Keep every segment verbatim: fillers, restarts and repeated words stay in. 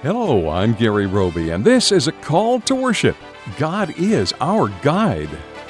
Hello, I'm Gary Roby, and this is a call to worship. God is our guide.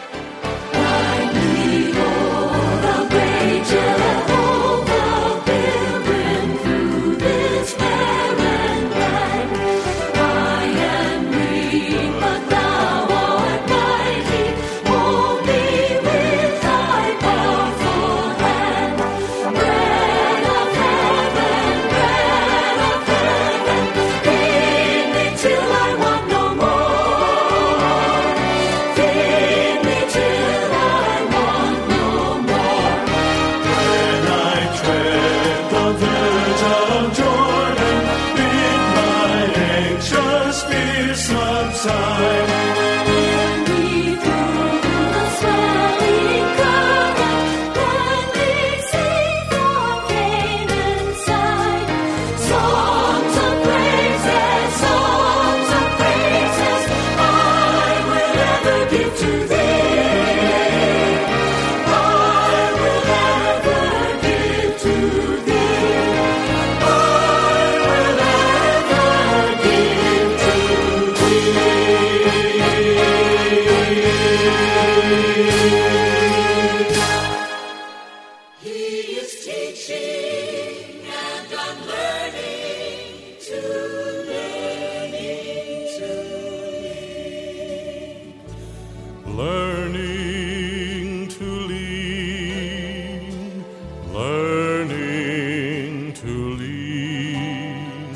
Learning to lean, learning to lean,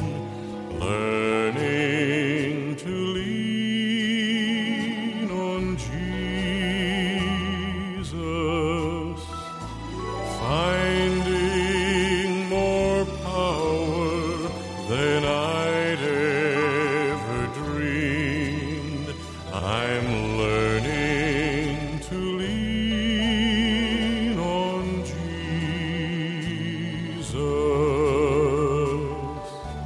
learning to lean on Jesus, finding more power than I'd ever dreamed. I'm learning to lean on Jesus.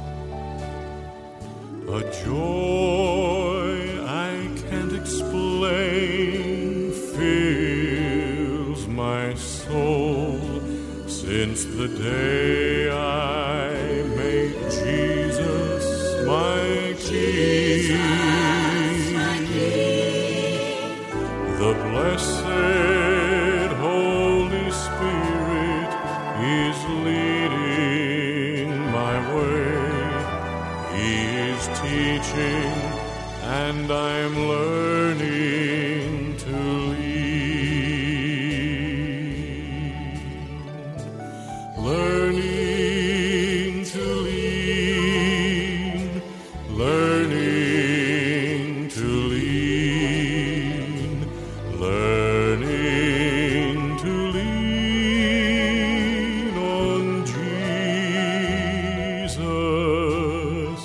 A joy I can't explain fills my soul since the day I made Jesus my King. The blessed Holy Spirit is leading my way. He is teaching, and I'm learning to lean. Learning to lean, learning to lean. Learning to lean on Jesus,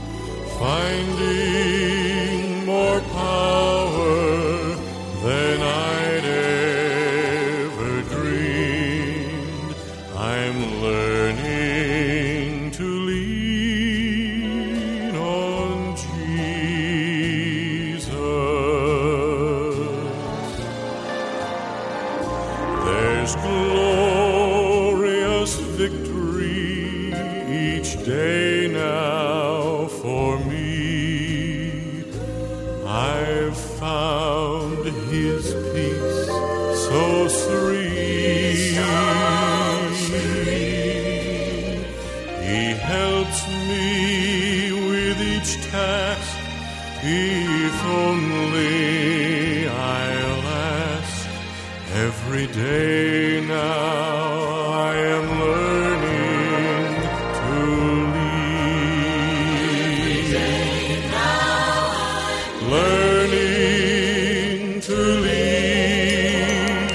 finding more power than I'd ever dreamed. I'm learning to lean on Jesus. There's glorious victory each day now for me. I've found His peace so serene. He helps me with each task, if only I'll ask. Every day now I am learning to lean. Learning to lean.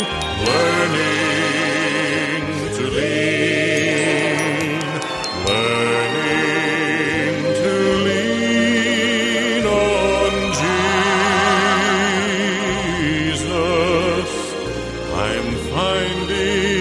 Learning to lean. Learning to lean on Jesus. I'm finding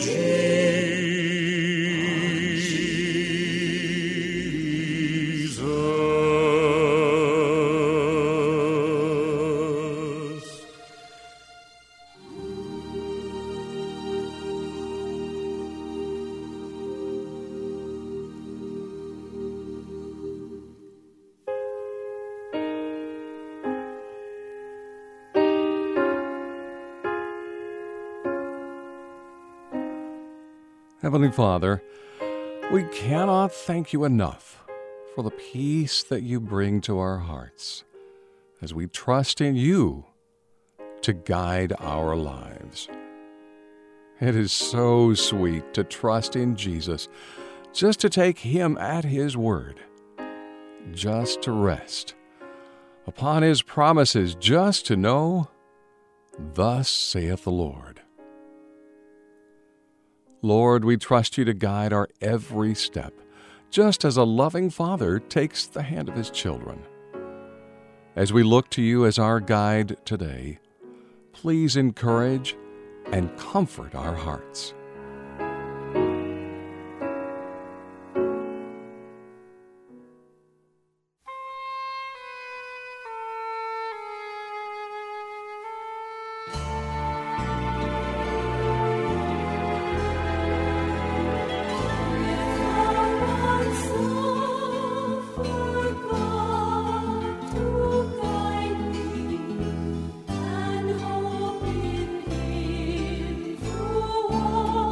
Heavenly Father, we cannot thank you enough for the peace that you bring to our hearts as we trust in you to guide our lives. It is so sweet to trust in Jesus, just to take him at his word, just to rest upon his promises, just to know, thus saith the Lord. Lord, we trust you to guide our every step, just as a loving father takes the hand of his children. As we look to you as our guide today, please encourage and comfort our hearts. All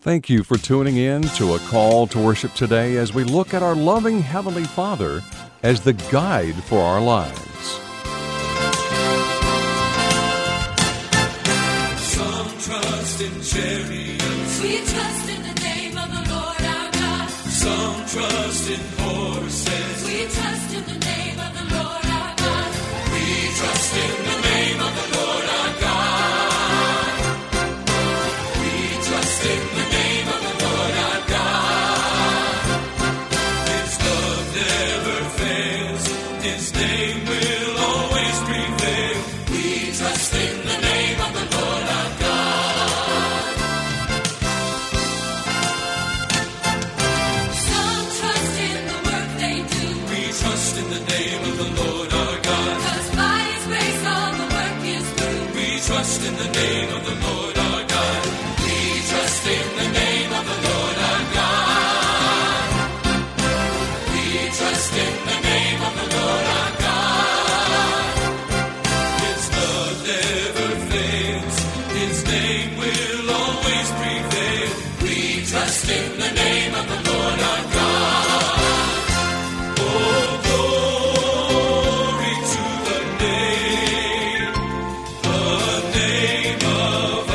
Thank you for tuning in to A Call to Worship today as we look at our loving Heavenly Father as the guide for our lives. Some trust in chariots. We trust in the name of the Lord our God. Some trust in horses. We trust in the name of the Lord our God. We trust in the name of the Lord our God. We trust in the name of the Lord our God. His love never fails. His name will always prevail. We trust in the name of the Lord our God. Some trust in the work they do. We trust in the name of the Lord our God. 'Cause by His grace all the work is through. We trust in the name of the Lord our God. We trust in the name of the Lord our God. We trust in the name of the Lord our God. His love never fails. His name will always prevail. We trust in the name of the Lord our God. Oh, glory to the name, the name of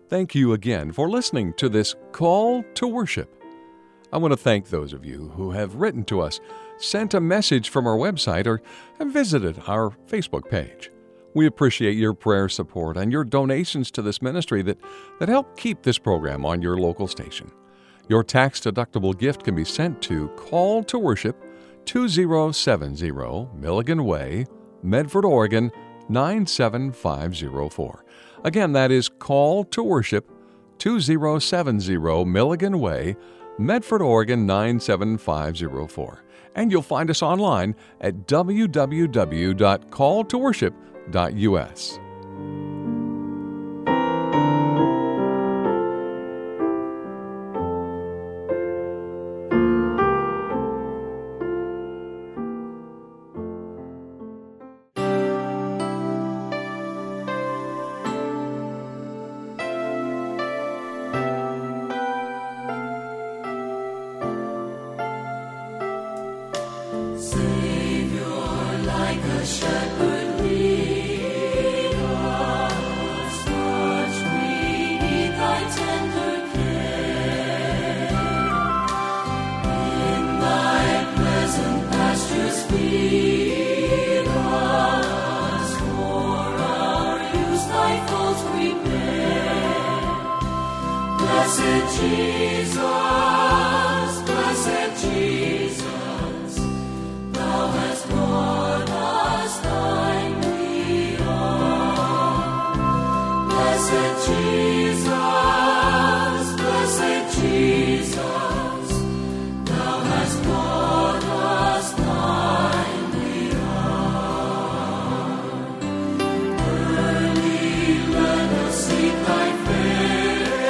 Thank you again for listening to this Call to Worship. I want to thank those of you who have written to us, sent a message from our website, or have visited our Facebook page. We appreciate your prayer support and your donations to this ministry that, that help keep this program on your local station. Your tax-deductible gift can be sent to Call to Worship, two zero seven zero Milligan Way, Medford, Oregon, nine seven five zero four. Again, that is Call to Worship, two zero seven zero Milligan Way, Medford, Oregon, nine seven five zero four. And you'll find us online at w w w dot call to worship dot u s. Blessed Jesus, blessed Jesus, Thou hast brought us thine beyond. Blessed Jesus, blessed Jesus, Thou hast brought us thine beyond. Early let us seek thy face.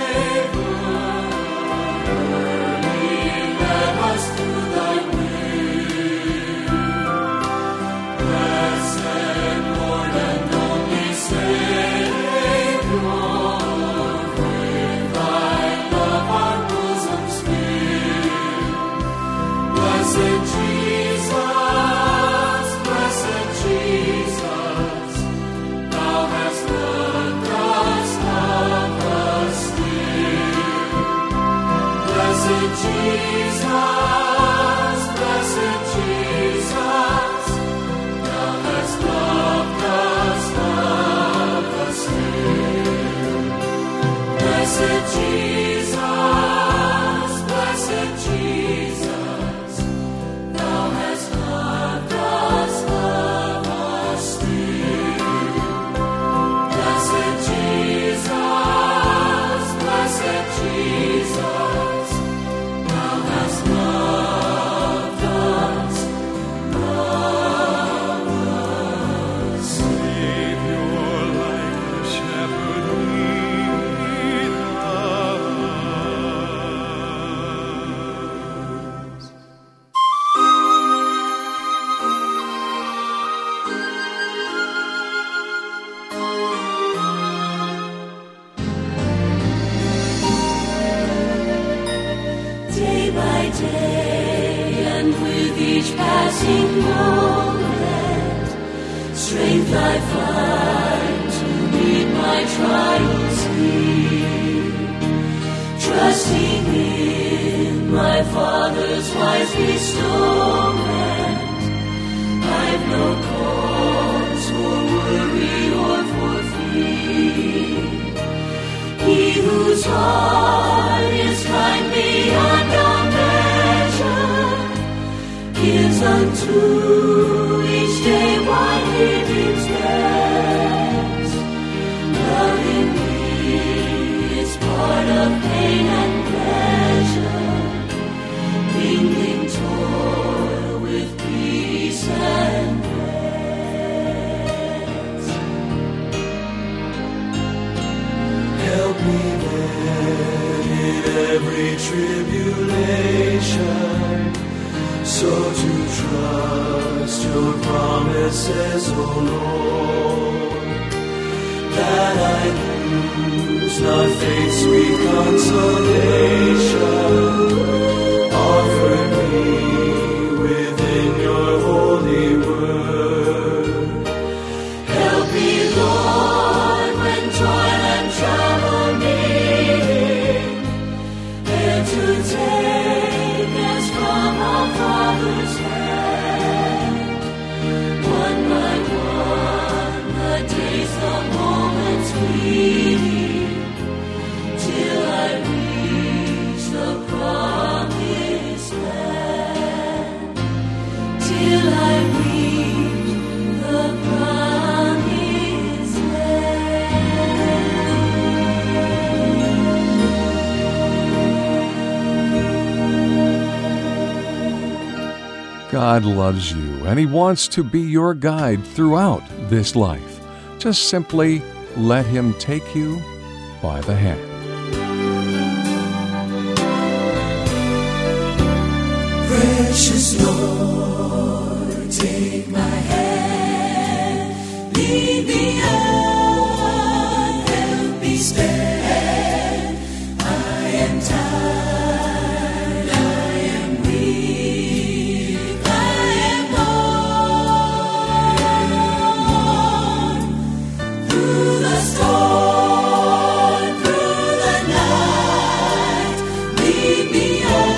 Strength I find to meet my trials here, trusting in my Father's wise bestowment. I've no cause for worry or for fear. He whose heart is kind beyond all measure gives unto each day what he deems best. Loving me is part of pain and pleasure, mingling toil with peace and rest. Help me then in every tribulation, so to trust your promises, O Lord, that I lose not faith's sweet consolation offered me within your holy word. Help me, Lord, when toil and trouble me God loves you, and He wants to be your guide throughout this life. Just simply let Him take you by the hand. Precious Lord, take my hand, lead me on, help me stand. I am tired, I am weak, I am worn. Through the storm, through the night, lead me on.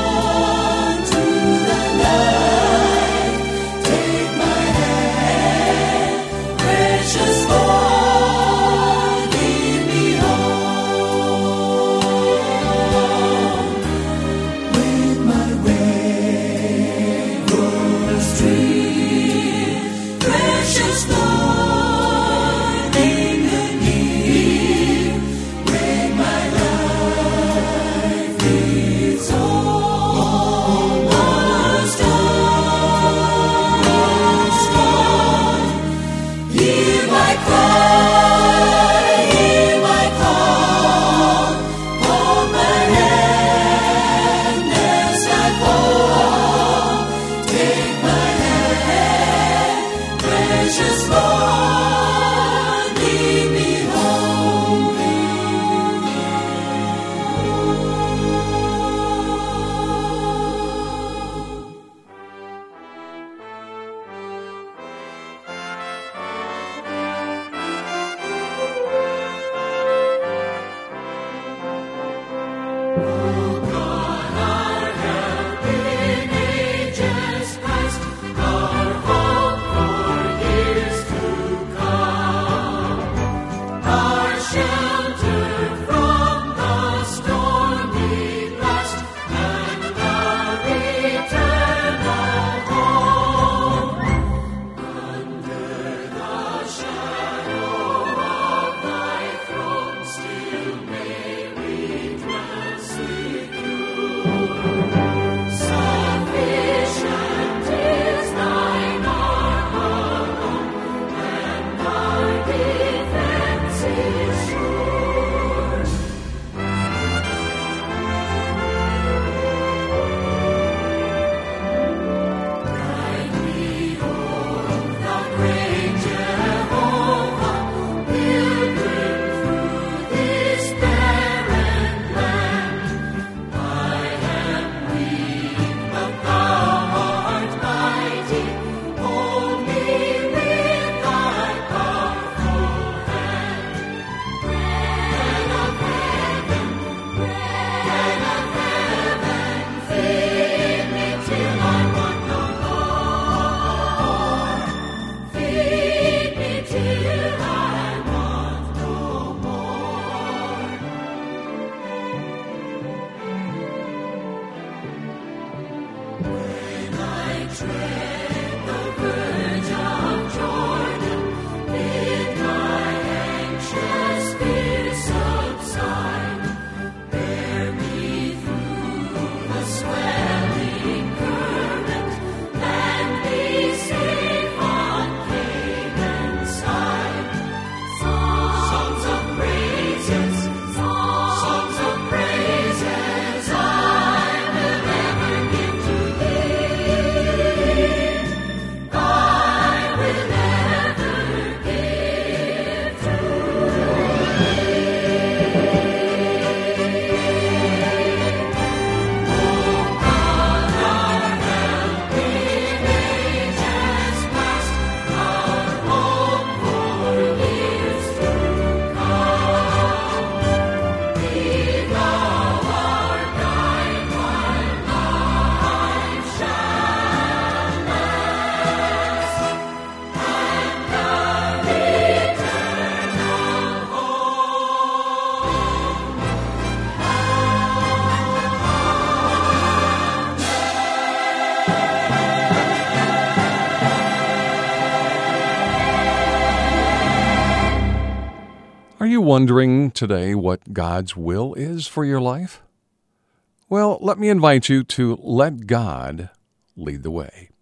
Are you wondering today what God's will is for your life? Well, let me invite you to let God lead the way.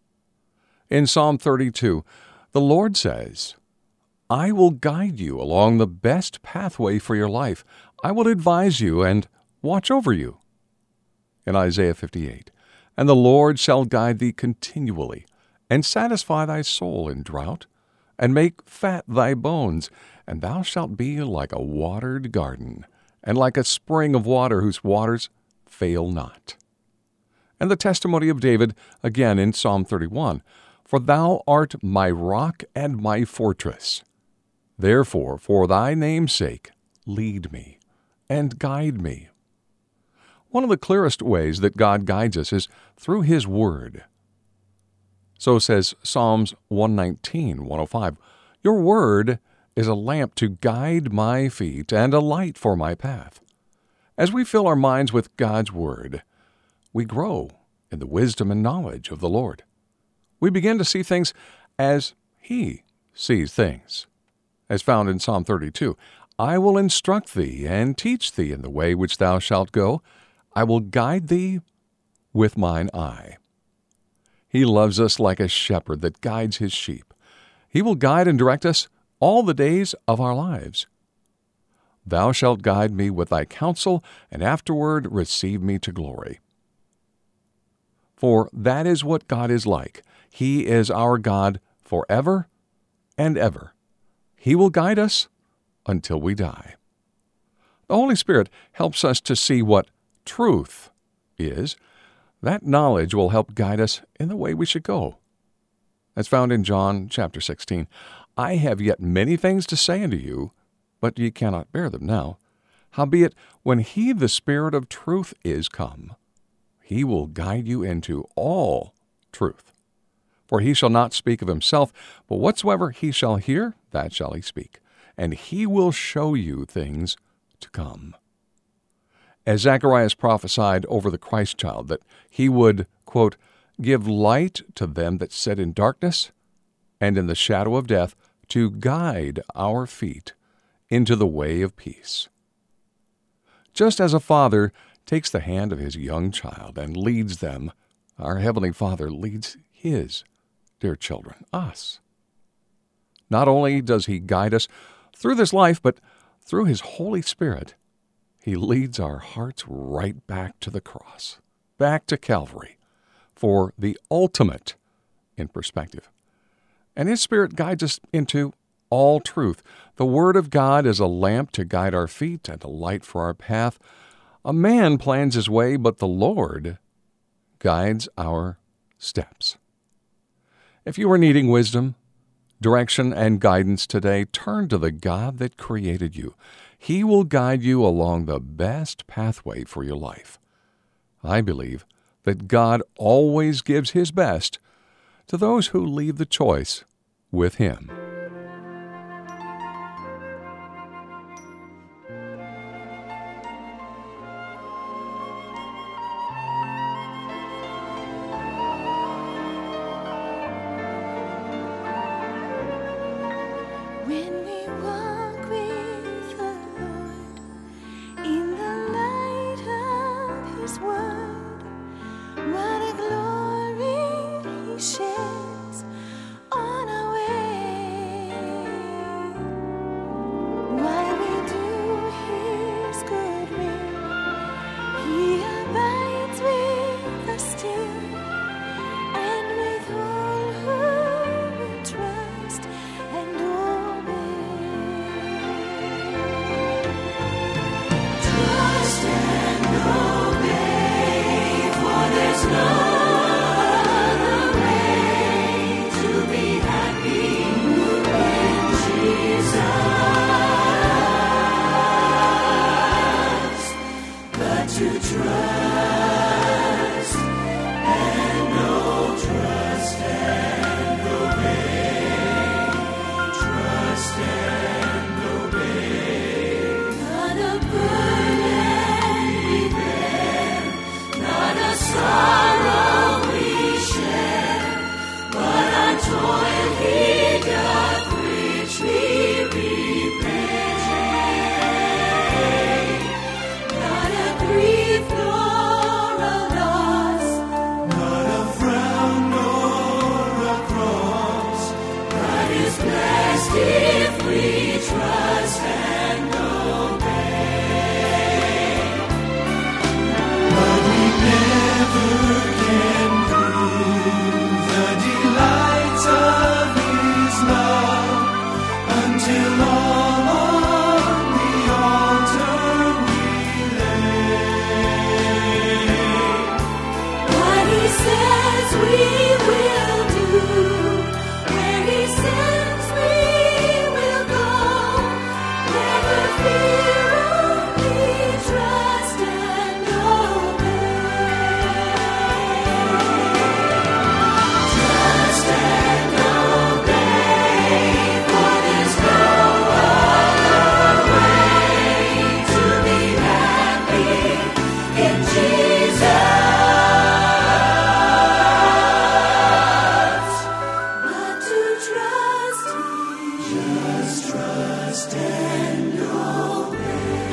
In Psalm thirty-two, the Lord says, I will guide you along the best pathway for your life. I will advise you and watch over you. In Isaiah fifty-eight, and the Lord shall guide thee continually, and satisfy thy soul in drought, and make fat thy bones, and thou shalt be like a watered garden, and like a spring of water whose waters fail not. And the testimony of David, again in Psalm thirty-one, For thou art my rock and my fortress. Therefore, for thy name's sake, lead me and guide me. One of the clearest ways that God guides us is through His Word. So says Psalms one nineteen, one oh five, Your Word is a lamp to guide my feet and a light for my path. As we fill our minds with God's Word, we grow in the wisdom and knowledge of the Lord. We begin to see things as He sees things. As found in Psalm thirty-two, I will instruct thee and teach thee in the way which thou shalt go. I will guide thee with mine eye. He loves us like a shepherd that guides his sheep. He will guide and direct us all the days of our lives. Thou shalt guide me with thy counsel, and afterward receive me to glory. For that is what God is like. He is our God forever and ever. He will guide us until we die. The Holy Spirit helps us to see what truth is. That knowledge will help guide us in the way we should go. As found in John chapter sixteen, I have yet many things to say unto you, but ye cannot bear them now. Howbeit, when He, the Spirit of truth, is come, He will guide you into all truth. For He shall not speak of Himself, but whatsoever He shall hear, that shall He speak, and He will show you things to come. As Zacharias prophesied over the Christ child that He would, quote, give light to them that sit in darkness and in the shadow of death, to guide our feet into the way of peace. Just as a father takes the hand of his young child and leads them, our Heavenly Father leads His dear children, us. Not only does He guide us through this life, but through His Holy Spirit, He leads our hearts right back to the cross, back to Calvary, for the ultimate in perspective. And His Spirit guides us into all truth. The Word of God is a lamp to guide our feet and a light for our path. A man plans his way, but the Lord guides our steps. If you are needing wisdom, direction, and guidance today, turn to the God that created you. He will guide you along the best pathway for your life. I believe that God always gives His best to those who leave the choice with Him. When we walk with the Lord in the light of His word, what a glory He sheds on our way. rest if we trust and obey. But we never can prove the delights of His love until all on the altar we lay. What He says we will do, where He sends we will go. Never fear, only trust and obey. Trust and obey, for there's no other way to be happy in Jesus. But to trust Him, Just trust and obey.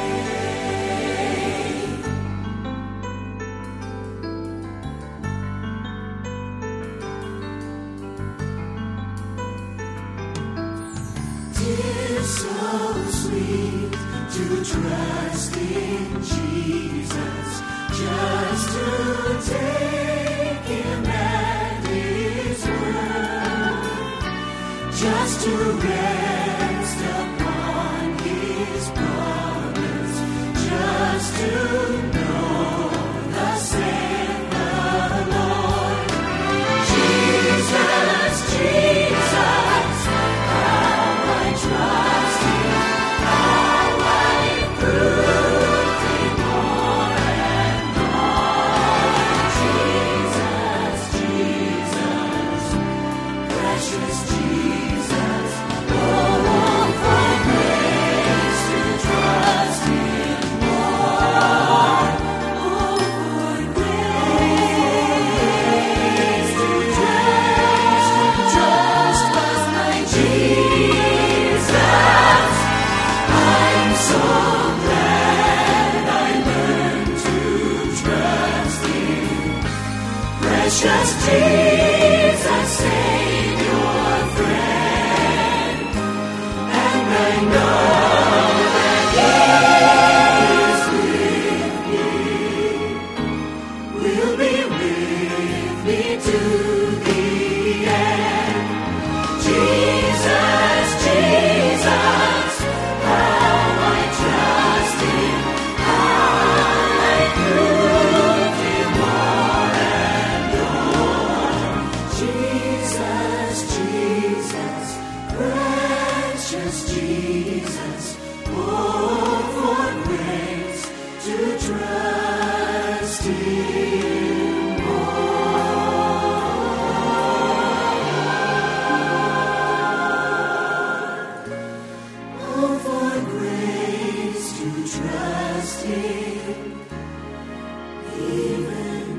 Tis so sweet to trust in Jesus, just to take Him at His word, just to rest upon His promise, just to know thus saith the Lord. Jesus, Jesus, how I trust Him, how I proved Him more and more. Jesus, Jesus, precious Jesus, oh, for grace to trust Him more. Oh, for grace to trust, trust my Jesus. I'm so glad I learned to trust Him. Precious Jesus, Savior, friend, and I know that He is with me, will be with me to the end. Jesus, Jesus, how I trust Him, how I prove Him more and more. Jesus, Jesus, precious Jesus, oh, for grace to trust Him more. Oh, for grace to trust Him even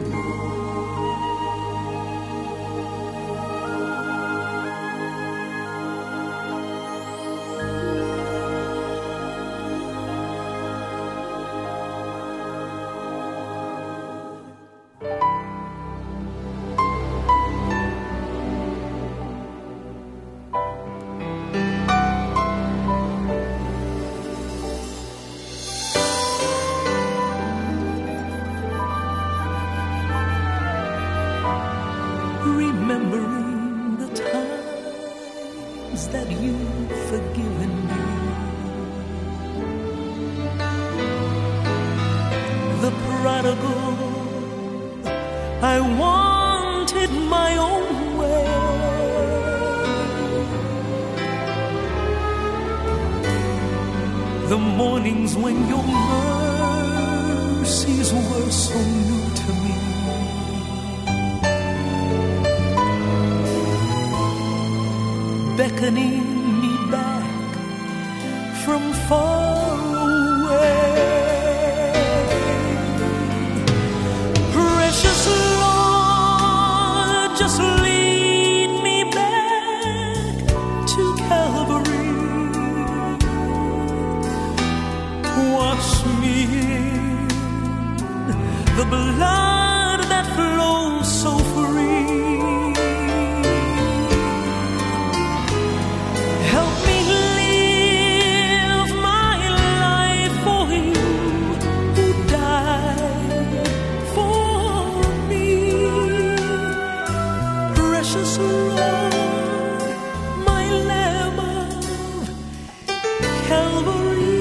remembering the times that you've forgiven me, the prodigal, I wanted my own way, the mornings when your mercies were so new to me, beckoning me back from far away. Precious Lord, just lead me back to Calvary. Wash me in the blood that flows so free. Lord, my Lamb of Calvary.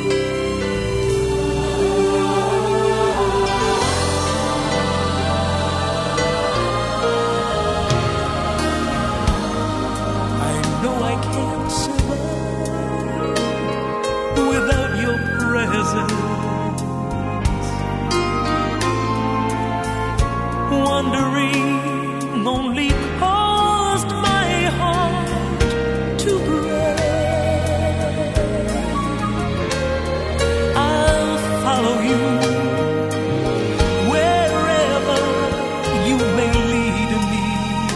I know I can't survive without your presence. Wandering only caused my heart to break. I'll follow you wherever you may lead me.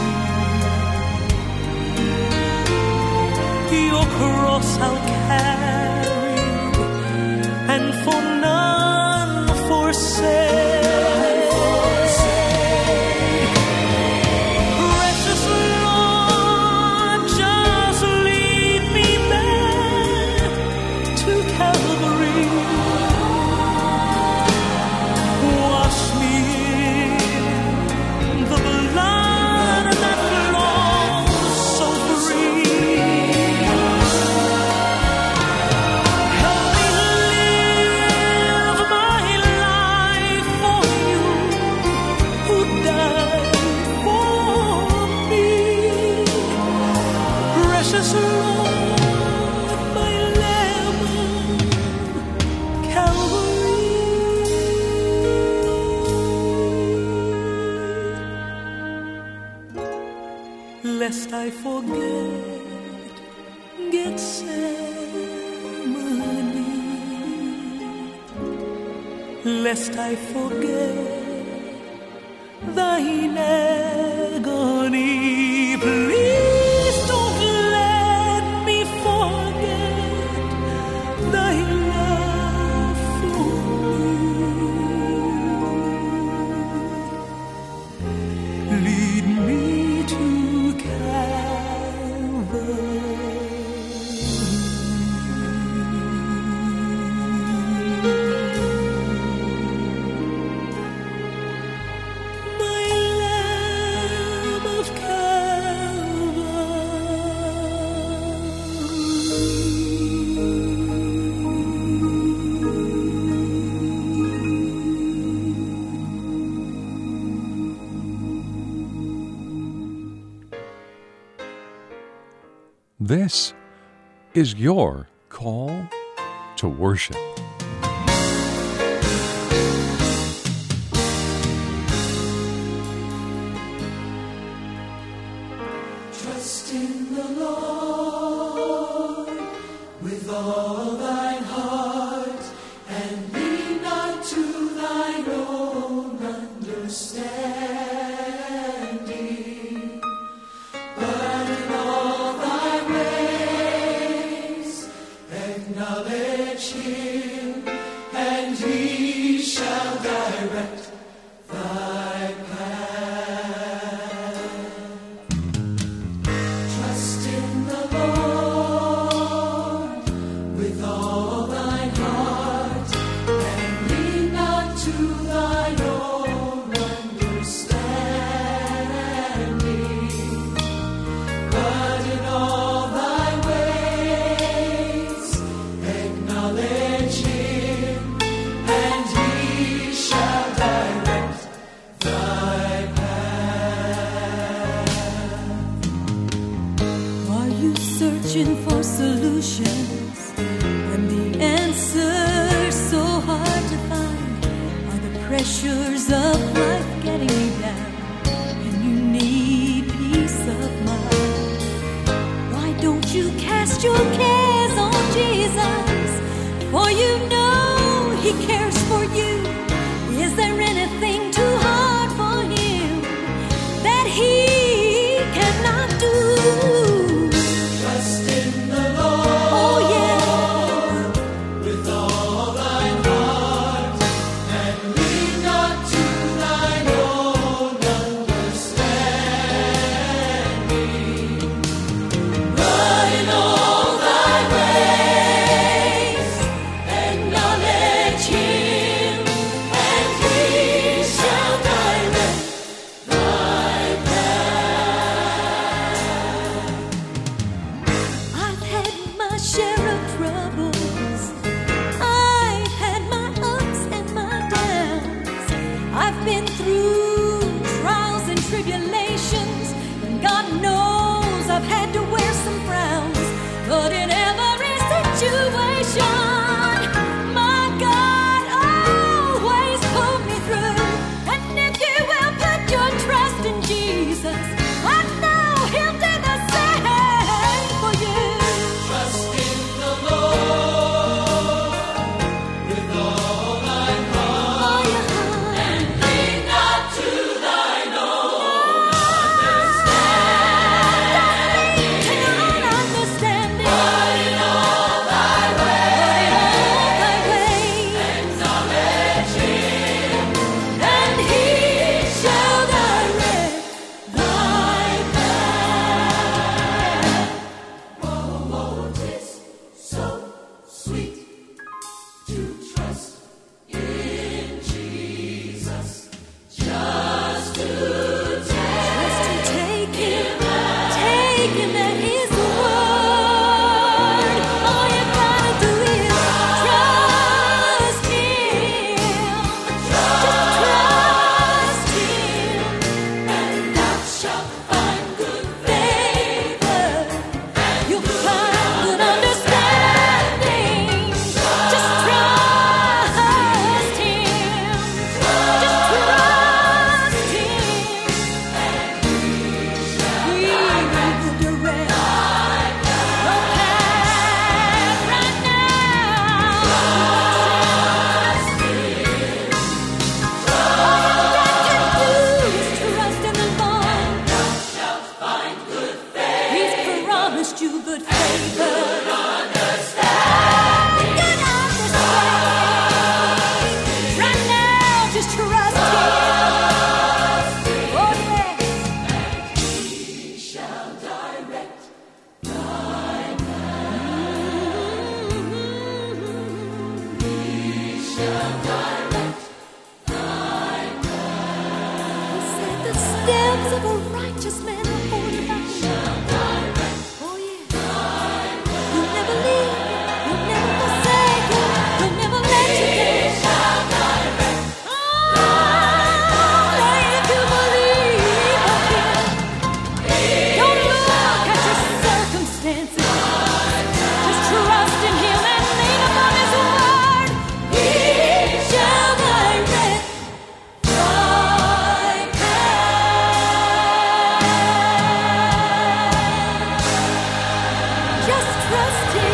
Your cross I'll carry and for none forsake. Lest I forget Gethsemane, lest I forget thine agony. Please don't let me forget thy love for me. Lead me to This is your call to worship. Trust in the Lord with all thine heart, and lean not to thine own understanding, but in all thy ways acknowledge him, and he shall direct thy path. Trust in the Lord with all thine heart, and lean not to thine own understanding, but in all thy ways acknowledge him, and he shall direct thy path. Are you searching for solutions when the answer's so hard to find? Are the pressures of life getting you down and you need peace of mind? Why don't you cast your cares on Jesus? For you know he cares for you. Is there anything too hard for him that he cannot do? Trust in the Lord Oh yeah, with all thine heart, and lean not to thine promised you good favor. Good understanding. Good understanding. Right now, just trust Him. Oh, yes. And He shall direct thy path. He shall direct thy path. He said the steps of a righteous man are ordered by Him. Oh, yeah. He'll never leave you. He'll never forsake you. He'll never let you down. Only if you believe on Him. Don't look at your circumstances. Just trust in Him and lean upon His word. He shall direct thy path. Just trust Him.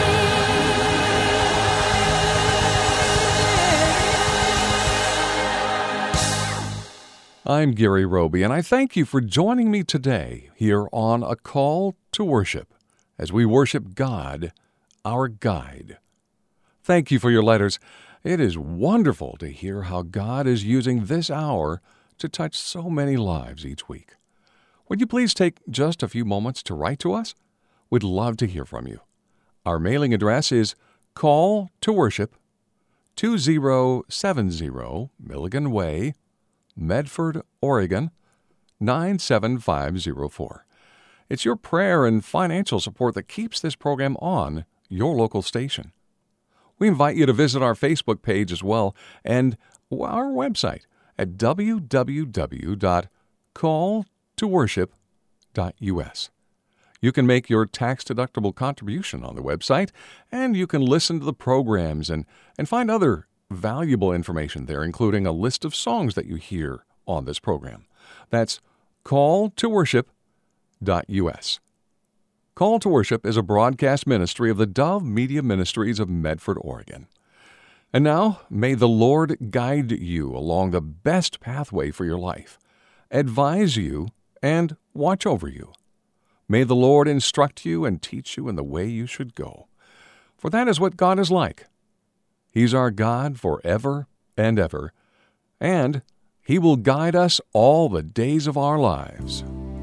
I'm Gary Roby, and I thank you for joining me today here on A Call to Worship as we worship God, our guide. Thank you for your letters. It is wonderful to hear how God is using this hour to touch so many lives each week. Would you please take just a few moments to write to us? We'd love to hear from you. Our mailing address is Call to Worship, two zero seven zero Milligan Way, Medford, Oregon, nine seven five zero four. It's your prayer and financial support that keeps this program on your local station. We invite you to visit our Facebook page as well and our website at w w w dot call to worship dot u s. You can make your tax-deductible contribution on the website, and you can listen to the programs and, and find other valuable information there, including a list of songs that you hear on this program. That's call to worship dot u s. Call to Worship is a broadcast ministry of the Dove Media Ministries of Medford, Oregon. And now, may the Lord guide you along the best pathway for your life, advise you, and watch over you. May the Lord instruct you and teach you in the way you should go. For that is what God is like. He's our God forever and ever, and He will guide us all the days of our lives.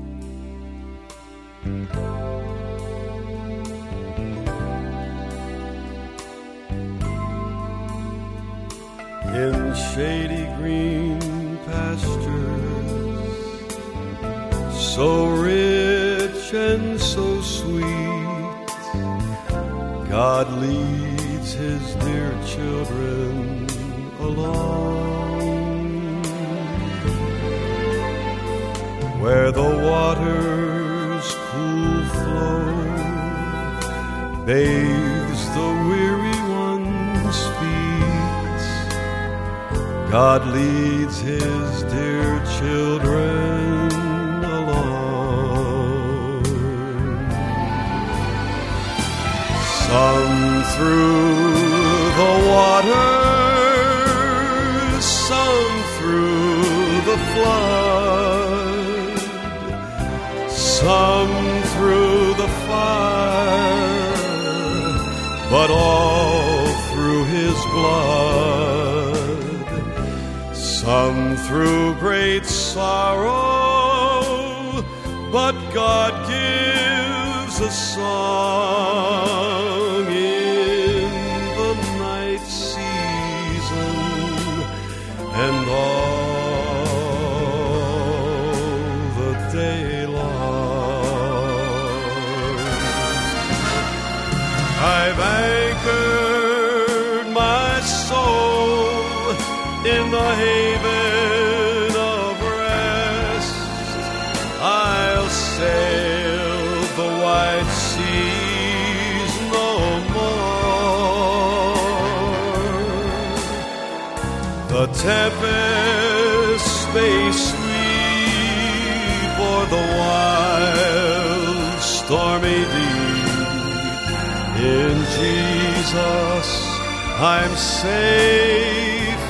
In shady green pastures, so rich and so sweet, God leads His dear children along, where the waters cool flow bathes the weary one's feet. God leads His dear children along, some through the waters, some through the flood, some through the fire, but all through His blood, some through great sorrow, but God gives a song in the night season and all the day long. I've anchored my soul in the haven of rest. I'll sail the wide seas no more. The tempest may sweep o'er the wild stormy deep. In Jesus I'm safe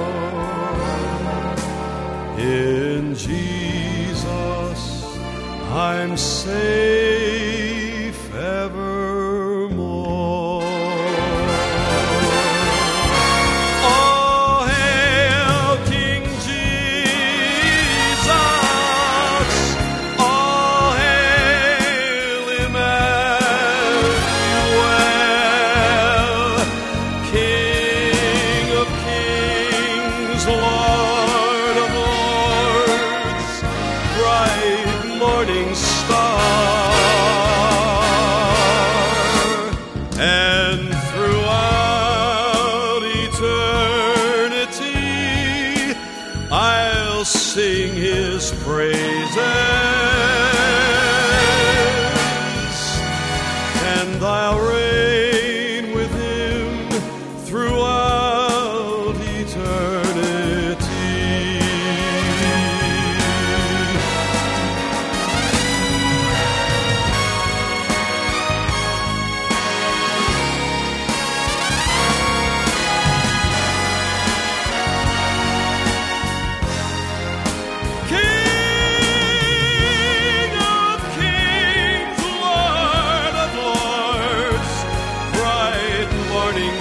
evermore. In Jesus I'm safe evermore. Oh, hail King Jesus! Oh, hail Emmanuel! King of kings, Lord of lords, bright morning star, and throughout eternity I'll sing his praises, and I'll reign with him throughout eternity. King of kings, Lord of lords, bright morning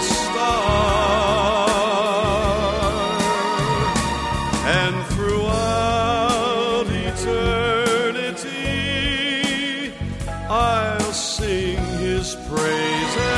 star, and throughout eternity I'll sing his praises.